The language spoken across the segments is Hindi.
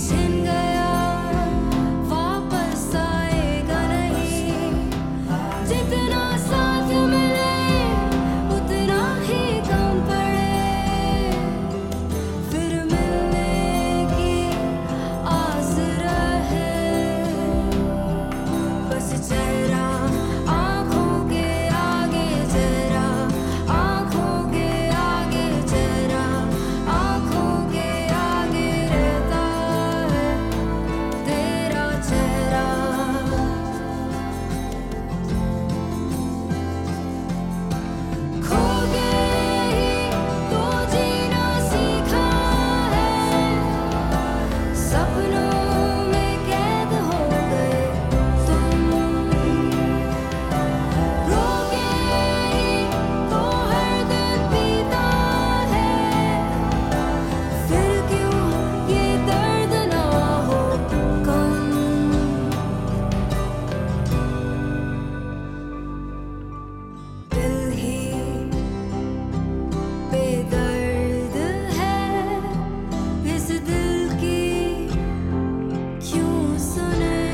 छिन गया वापस आएगा नहीं। जितना साथ मिले उतना ही कम पड़े, फिर मिलने की आस रहे। बस चेहरा आँखों के आगे, चेहरा आँखों के आगे, चेहरा आँखों के आगे रहता है तेरा चेहरा। खो गए ही तो जीना सीखा है, सपनों में कैद हो गए तुम। रो गए ही तो हर दिन पीता है, फिर क्यों ये दर्द ना हो कम। दिल ही बेदर्द है, इस दिल की क्यों सुने।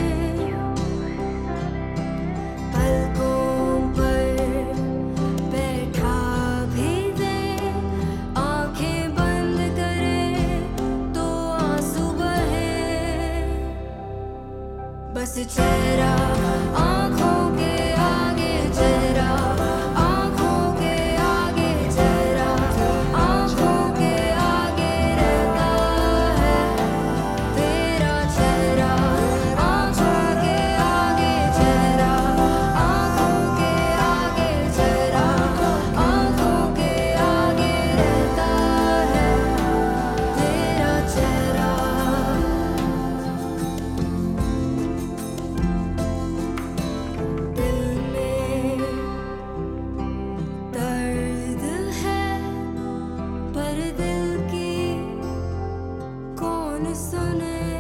पलकों पर बैठा भी दे, आंखें बंद करे तो आंसू बहे। बस चेहरा आँखों के आगे, चेहरा आँखों के आगे, चेहरा आँखों के आगे रहता है तेरा चेहरा। आँखों के आगे, चेहरा आँखों के आगे, चेहरा आँखों के आगे रहता है तेरा चेहरा। दिल में दर्द है, पर दिल की कौन सुने।